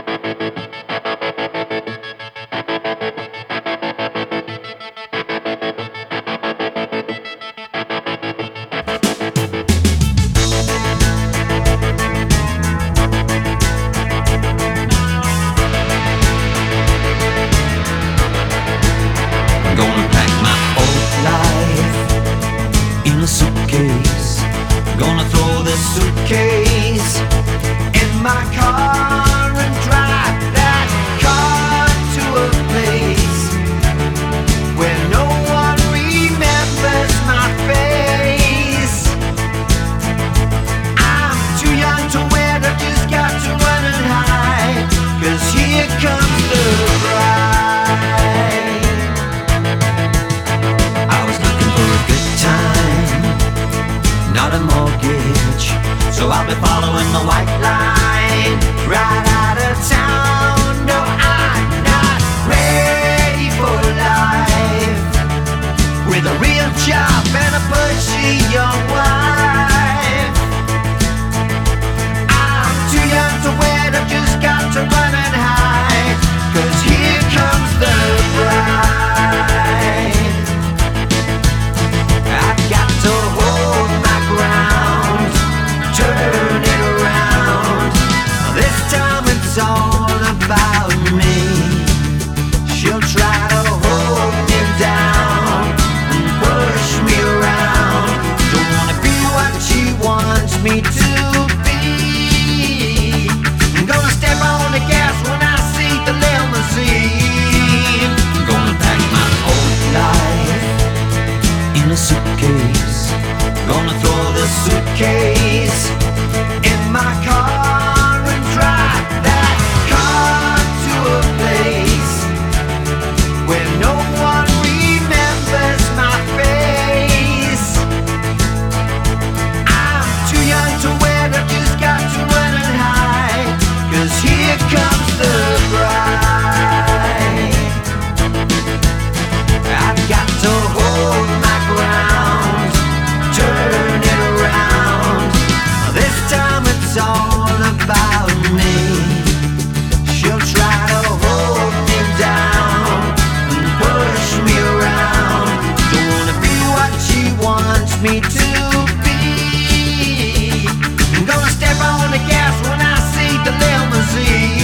Gonna pack my old life in a suitcase. Gonna throw this suitcase in my car and drive that car to a place where no one remembers my face. I'm too young to wait, I just got to run and hide, 'cause here comes the bride. Not a mortgage, so I'll be following the white line right out of town. No, I'm not ready for life with a real job and a pushy young wife. I'm too young to wait, I've just got to run and hide, 'cause here comes the bride. I've got to hold my ground, turn it around. This time it's all about me. She'll try to hold me down and push me around. Don't wanna be what she wants me to be. I'm gonna step on the gas when I see the limousine. I'm gonna pack my old life in a suitcase. Gonna throw the suitcase in my car and drive that car to a place where no one remembers my face. I'm too young to wait, I've just got to run and hide, 'cause here comes the bride. I've got to hold my ground, turn it around. This time it's all about me. She'll try to hold me down and push me around. Don't wanna be what she wants me to be. I'm gonna step on the gas when I see the limousine.